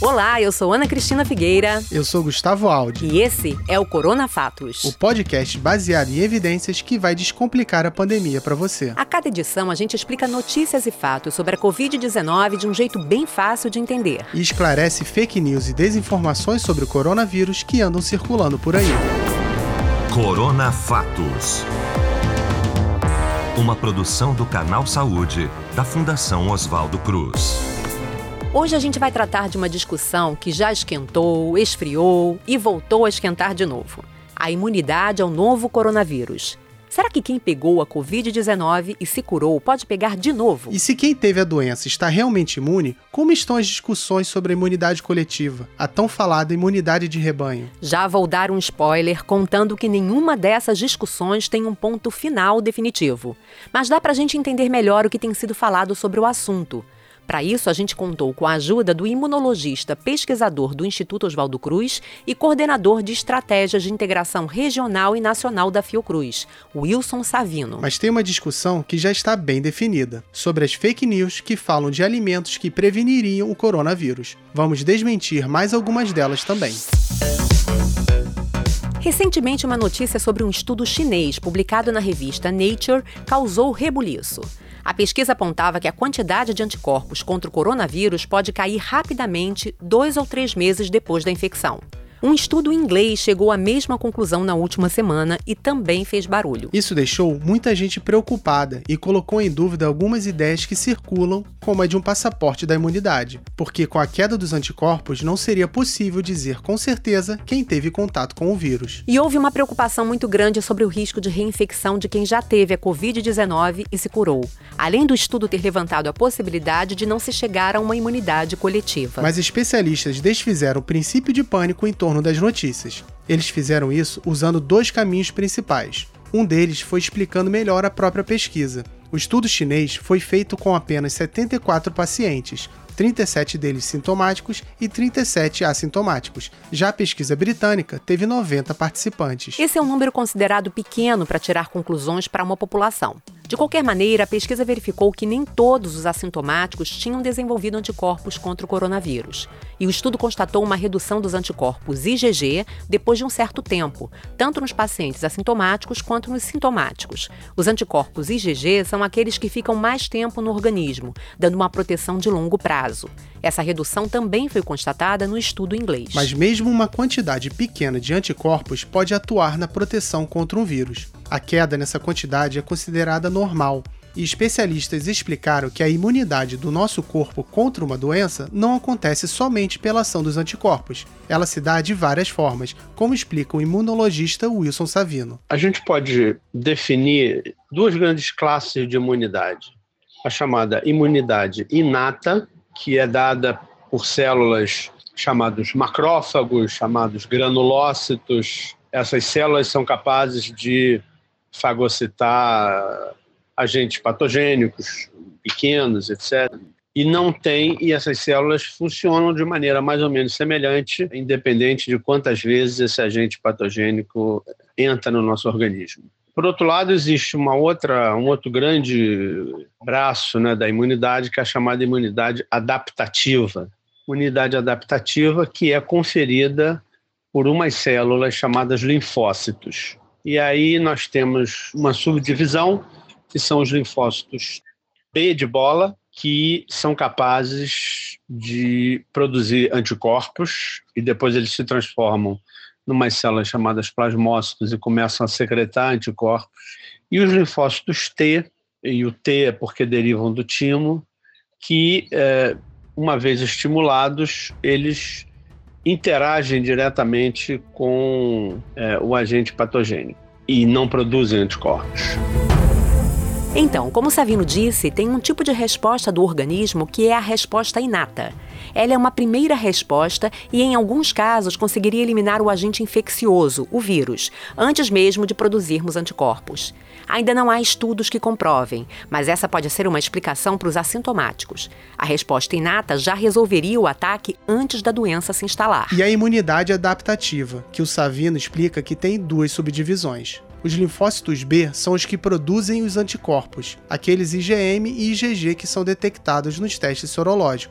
Olá, eu sou Ana Cristina Figueira. Eu sou Gustavo Aldi. E esse é o Corona Fatos. O podcast baseado em evidências que vai descomplicar a pandemia para você. A cada edição, a gente explica notícias e fatos sobre a Covid-19 de um jeito bem fácil de entender. E esclarece fake news e desinformações sobre o coronavírus que andam circulando por aí. Corona Fatos. Uma produção do Canal Saúde, da Fundação Oswaldo Cruz. Hoje a gente vai tratar de uma discussão que já esquentou, esfriou e voltou a esquentar de novo. A imunidade ao novo coronavírus. Será que quem pegou a Covid-19 e se curou pode pegar de novo? E se quem teve a doença está realmente imune, como estão as discussões sobre a imunidade coletiva, a tão falada imunidade de rebanho? Já vou dar um spoiler contando que nenhuma dessas discussões tem um ponto final definitivo. Mas dá pra gente entender melhor o que tem sido falado sobre o assunto. Para isso, a gente contou com a ajuda do imunologista pesquisador do Instituto Oswaldo Cruz e coordenador de estratégias de integração regional e nacional da Fiocruz, Wilson Savino. Mas tem uma discussão que já está bem definida, sobre as fake news que falam de alimentos que preveniriam o coronavírus. Vamos desmentir mais algumas delas também. Recentemente, uma notícia sobre um estudo chinês publicado na revista Nature causou rebuliço. A pesquisa apontava que a quantidade de anticorpos contra o coronavírus pode cair rapidamente 2 ou 3 meses depois da infecção. Um estudo inglês chegou à mesma conclusão na última semana e também fez barulho. Isso deixou muita gente preocupada e colocou em dúvida algumas ideias que circulam, como a de um passaporte da imunidade, porque com a queda dos anticorpos não seria possível dizer com certeza quem teve contato com o vírus. E houve uma preocupação muito grande sobre o risco de reinfecção de quem já teve a Covid-19 e se curou, além do estudo ter levantado a possibilidade de não se chegar a uma imunidade coletiva. Mas especialistas desfizeram o princípio de pânico em torno das notícias. Eles fizeram isso usando 2 caminhos principais. Um deles foi explicando melhor a própria pesquisa. O estudo chinês foi feito com apenas 74 pacientes, 37 deles sintomáticos e 37 assintomáticos. Já a pesquisa britânica teve 90 participantes. Esse é um número considerado pequeno para tirar conclusões para uma população. De qualquer maneira, a pesquisa verificou que nem todos os assintomáticos tinham desenvolvido anticorpos contra o coronavírus. E o estudo constatou uma redução dos anticorpos IgG depois de um certo tempo, tanto nos pacientes assintomáticos quanto nos sintomáticos. Os anticorpos IgG são aqueles que ficam mais tempo no organismo, dando uma proteção de longo prazo. Essa redução também foi constatada no estudo inglês. Mas mesmo uma quantidade pequena de anticorpos pode atuar na proteção contra um vírus. A queda nessa quantidade é considerada normal, e especialistas explicaram que a imunidade do nosso corpo contra uma doença não acontece somente pela ação dos anticorpos. Ela se dá de várias formas, como explica o imunologista Wilson Savino. A gente pode definir 2 grandes classes de imunidade. A chamada imunidade inata, que é dada por células chamados macrófagos, chamados granulócitos. Essas células são capazes de fagocitar agentes patogênicos, pequenos, etc. E essas células funcionam de maneira mais ou menos semelhante, independente de quantas vezes esse agente patogênico entra no nosso organismo. Por outro lado, existe um outro grande braço, da imunidade, que é a chamada imunidade adaptativa. Imunidade adaptativa que é conferida por umas células chamadas linfócitos. E aí nós temos uma subdivisão, que são os linfócitos B de bola, que são capazes de produzir anticorpos e depois eles se transformam numas células chamadas plasmócitos e começam a secretar anticorpos. E os linfócitos T, e o T é porque derivam do timo, que uma vez estimulados, eles interagem diretamente com o agente patogênico e não produzem anticorpos. Então, como Savino disse, tem um tipo de resposta do organismo que é a resposta inata. Ela é uma primeira resposta e, em alguns casos, conseguiria eliminar o agente infeccioso, o vírus, antes mesmo de produzirmos anticorpos. Ainda não há estudos que comprovem, mas essa pode ser uma explicação para os assintomáticos. A resposta inata já resolveria o ataque antes da doença se instalar. E a imunidade adaptativa, que o Savino explica que tem 2 subdivisões. Os linfócitos B são os que produzem os anticorpos, aqueles IgM e IgG que são detectados nos testes sorológicos. E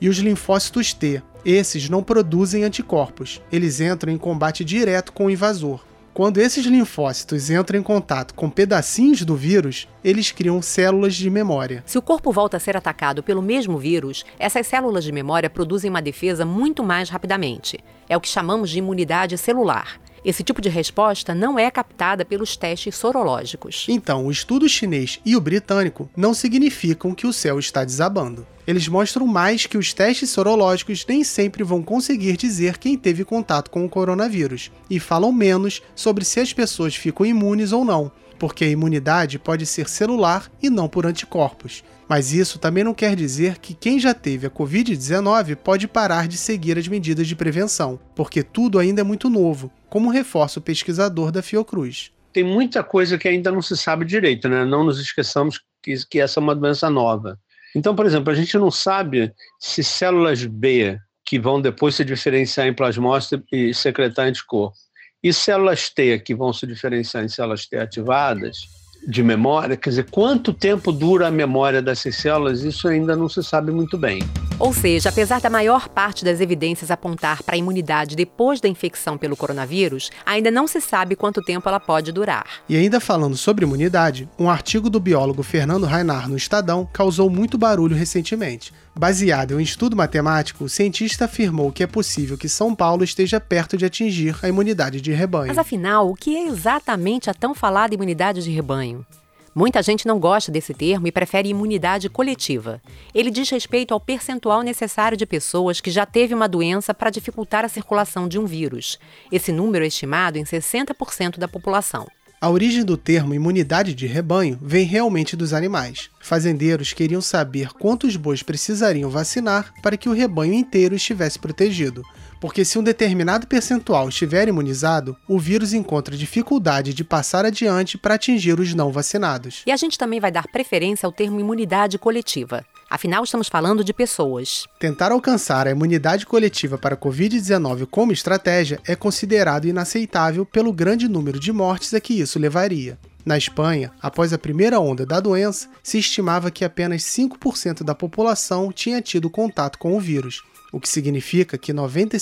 e os linfócitos T. Esses não produzem anticorpos, eles entram em combate direto com o invasor. Quando esses linfócitos entram em contato com pedacinhos do vírus, eles criam células de memória. Se o corpo volta a ser atacado pelo mesmo vírus, essas células de memória produzem uma defesa muito mais rapidamente. É o que chamamos de imunidade celular. Esse tipo de resposta não é captada pelos testes sorológicos. Então, o estudo chinês e o britânico não significam que o céu está desabando. Eles mostram mais que os testes sorológicos nem sempre vão conseguir dizer quem teve contato com o coronavírus, e falam menos sobre se as pessoas ficam imunes ou não, porque a imunidade pode ser celular e não por anticorpos. Mas isso também não quer dizer que quem já teve a Covid-19 pode parar de seguir as medidas de prevenção, porque tudo ainda é muito novo, como reforça o pesquisador da Fiocruz. Tem muita coisa que ainda não se sabe direito, né? Não nos esqueçamos que essa é uma doença nova. Então, por exemplo, a gente não sabe se células B, que vão depois se diferenciar em plasmócito e secretar anticorpo, e células T, que vão se diferenciar em células T ativadas, de memória, quer dizer, quanto tempo dura a memória dessas células, isso ainda não se sabe muito bem. Ou seja, apesar da maior parte das evidências apontar para a imunidade depois da infecção pelo coronavírus, ainda não se sabe quanto tempo ela pode durar. E ainda falando sobre imunidade, um artigo do biólogo Fernando Reinhard no Estadão causou muito barulho recentemente. Baseado em um estudo matemático, o cientista afirmou que é possível que São Paulo esteja perto de atingir a imunidade de rebanho. Mas afinal, o que é exatamente a tão falada imunidade de rebanho? Muita gente não gosta desse termo e prefere imunidade coletiva. Ele diz respeito ao percentual necessário de pessoas que já teve uma doença para dificultar a circulação de um vírus. Esse número é estimado em 60% da população. A origem do termo imunidade de rebanho vem realmente dos animais. Fazendeiros queriam saber quantos bois precisariam vacinar para que o rebanho inteiro estivesse protegido. Porque se um determinado percentual estiver imunizado, o vírus encontra dificuldade de passar adiante para atingir os não vacinados. E a gente também vai dar preferência ao termo imunidade coletiva. Afinal, estamos falando de pessoas. Tentar alcançar a imunidade coletiva para a Covid-19 como estratégia é considerado inaceitável pelo grande número de mortes a que isso levaria. Na Espanha, após a primeira onda da doença, se estimava que apenas 5% da população tinha tido contato com o vírus, o que significa que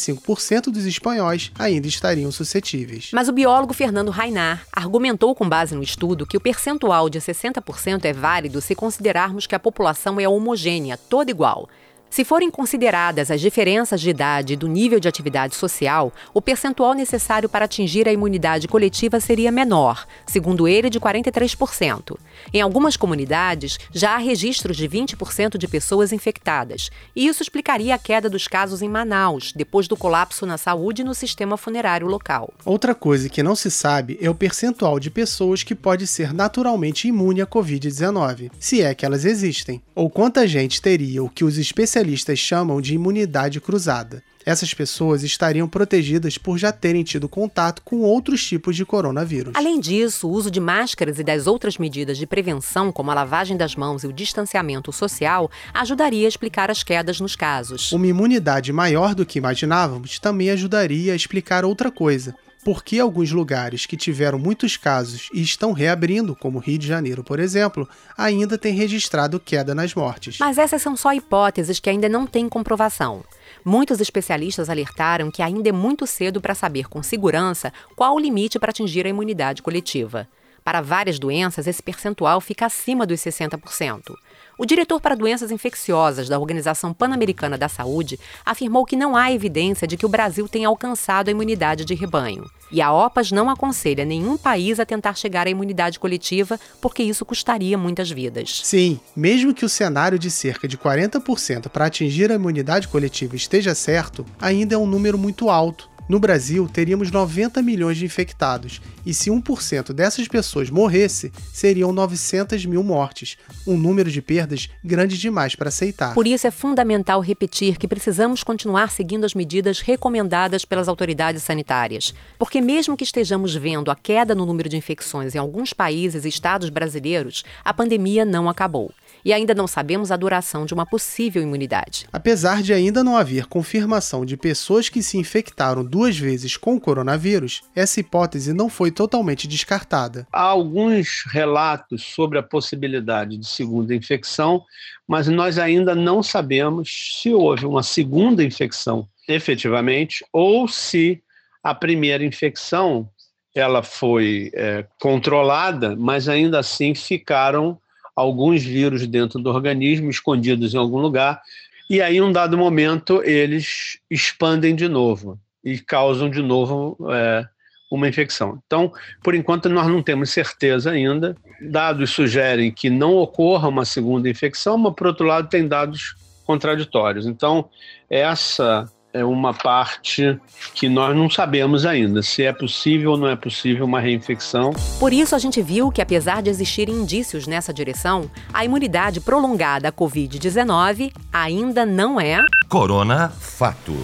95% dos espanhóis ainda estariam suscetíveis. Mas o biólogo Fernando Reinhard argumentou com base no estudo que o percentual de 60% é válido se considerarmos que a população é homogênea, toda igual. Se forem consideradas as diferenças de idade e do nível de atividade social, o percentual necessário para atingir a imunidade coletiva seria menor, segundo ele, de 43%. Em algumas comunidades, já há registros de 20% de pessoas infectadas, e isso explicaria a queda dos casos em Manaus, depois do colapso na saúde e no sistema funerário local. Outra coisa que não se sabe é o percentual de pessoas que pode ser naturalmente imune à Covid-19, se é que elas existem, ou quanta gente teria o que os especialistas chamam de imunidade cruzada. Essas pessoas estariam protegidas por já terem tido contato com outros tipos de coronavírus. Além disso, o uso de máscaras e das outras medidas de prevenção, como a lavagem das mãos e o distanciamento social, ajudaria a explicar as quedas nos casos. Uma imunidade maior do que imaginávamos também ajudaria a explicar outra coisa. Por que alguns lugares que tiveram muitos casos e estão reabrindo, como Rio de Janeiro, por exemplo, ainda têm registrado queda nas mortes. Mas essas são só hipóteses que ainda não têm comprovação. Muitos especialistas alertaram que ainda é muito cedo para saber com segurança qual o limite para atingir a imunidade coletiva. Para várias doenças, esse percentual fica acima dos 60%. O diretor para doenças infecciosas da Organização Pan-Americana da Saúde afirmou que não há evidência de que o Brasil tenha alcançado a imunidade de rebanho. E a OPAS não aconselha nenhum país a tentar chegar à imunidade coletiva, porque isso custaria muitas vidas. Sim, mesmo que o cenário de cerca de 40% para atingir a imunidade coletiva esteja certo, ainda é um número muito alto. No Brasil, teríamos 90 milhões de infectados, e se 1% dessas pessoas morresse, seriam 900 mil mortes, um número de perdas grande demais para aceitar. Por isso é fundamental repetir que precisamos continuar seguindo as medidas recomendadas pelas autoridades sanitárias, porque mesmo que estejamos vendo a queda no número de infecções em alguns países e estados brasileiros, a pandemia não acabou. e ainda não sabemos a duração de uma possível imunidade. Apesar de ainda não haver confirmação de pessoas que se infectaram 2 vezes com o coronavírus, essa hipótese não foi totalmente descartada. Há alguns relatos sobre a possibilidade de segunda infecção, mas nós ainda não sabemos se houve uma segunda infecção efetivamente ou se a primeira infecção ela foi controlada, mas ainda assim ficaram alguns vírus dentro do organismo, escondidos em algum lugar, e aí, em um dado momento, eles expandem de novo e causam de novo uma infecção. Então, por enquanto, nós não temos certeza ainda. Dados sugerem que não ocorra uma segunda infecção, mas, por outro lado, tem dados contraditórios. Então, essa é uma parte que nós não sabemos ainda, se é possível ou não é possível uma reinfecção. Por isso, a gente viu que, apesar de existirem indícios nessa direção, a imunidade prolongada à Covid-19 ainda não é... Corona Fato.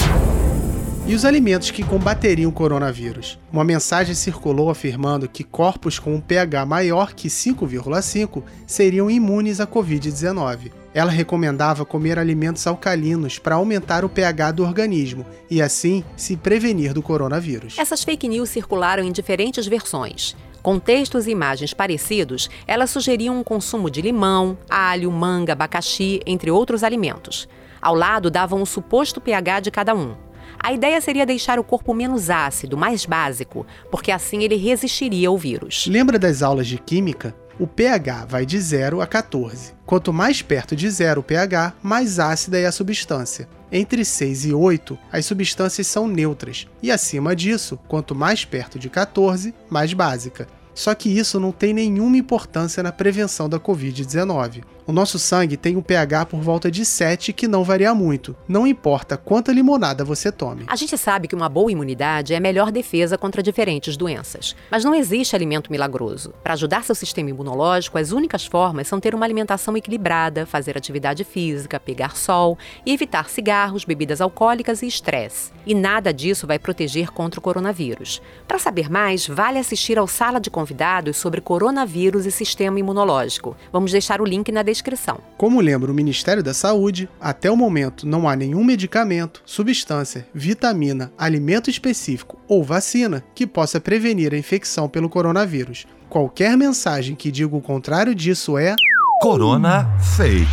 E os alimentos que combateriam o coronavírus? Uma mensagem circulou afirmando que corpos com um pH maior que 5,5 seriam imunes à Covid-19. Ela recomendava comer alimentos alcalinos para aumentar o pH do organismo e, assim, se prevenir do coronavírus. Essas fake news circularam em diferentes versões. Com textos e imagens parecidos, elas sugeriam um consumo de limão, alho, manga, abacaxi, entre outros alimentos. Ao lado davam o suposto pH de cada um. A ideia seria deixar o corpo menos ácido, mais básico, porque assim ele resistiria ao vírus. Lembra das aulas de química? O pH vai de 0 a 14. Quanto mais perto de 0 o pH, mais ácida é a substância. Entre 6 e 8, as substâncias são neutras. E acima disso, quanto mais perto de 14, mais básica. Só que isso não tem nenhuma importância na prevenção da Covid-19. O nosso sangue tem um pH por volta de 7 que não varia muito. Não importa quanta limonada você tome. A gente sabe que uma boa imunidade é a melhor defesa contra diferentes doenças. Mas não existe alimento milagroso. Para ajudar seu sistema imunológico, as únicas formas são ter uma alimentação equilibrada, fazer atividade física, pegar sol e evitar cigarros, bebidas alcoólicas e estresse. E nada disso vai proteger contra o coronavírus. Para saber mais, vale assistir ao Sala de Convidados sobre coronavírus e sistema imunológico. Vamos deixar o link na descrição. Como lembra o Ministério da Saúde, até o momento não há nenhum medicamento, substância, vitamina, alimento específico ou vacina que possa prevenir a infecção pelo coronavírus. Qualquer mensagem que diga o contrário disso é... Corona Fake.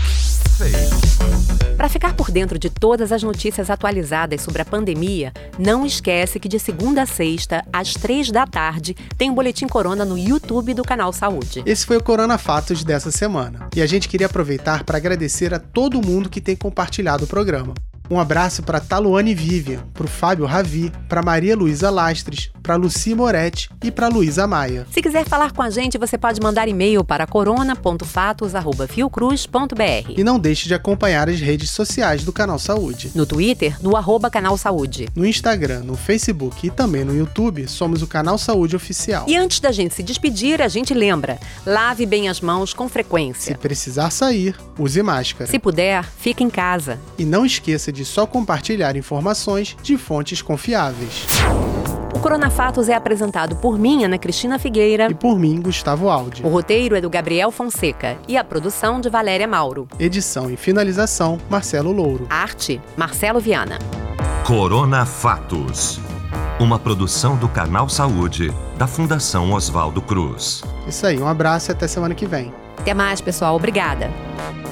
Para ficar por dentro de todas as notícias atualizadas sobre a pandemia, não esquece que de segunda a sexta, às 3 da tarde, tem um Boletim Corona no YouTube do Canal Saúde. Esse foi o Corona Fatos dessa semana. E a gente queria aproveitar para agradecer a todo mundo que tem compartilhado o programa. Um abraço para Taluane Vivian, para o Fábio Ravi, para Maria Luísa Lastres, para Luci Moretti e para Luísa Maia. Se quiser falar com a gente, você pode mandar e-mail para corona.fatos@fiocruz.br. E não deixe de acompanhar as redes sociais do Canal Saúde. No Twitter, no @Canal Saúde. No Instagram, no Facebook e também no YouTube, somos o Canal Saúde Oficial. E antes da gente se despedir, a gente lembra, lave bem as mãos com frequência. Se precisar sair, use máscara. Se puder, fique em casa. E não esqueça de só compartilhar informações de fontes confiáveis. O Corona Fatos é apresentado por mim, Ana Cristina Figueira. E por mim, Gustavo Aldi. O roteiro é do Gabriel Fonseca e a produção de Valéria Mauro. Edição e finalização, Marcelo Louro. Arte, Marcelo Viana. Corona Fatos. Uma produção do Canal Saúde, da Fundação Oswaldo Cruz. Isso aí, um abraço e até semana que vem. Até mais, pessoal. Obrigada.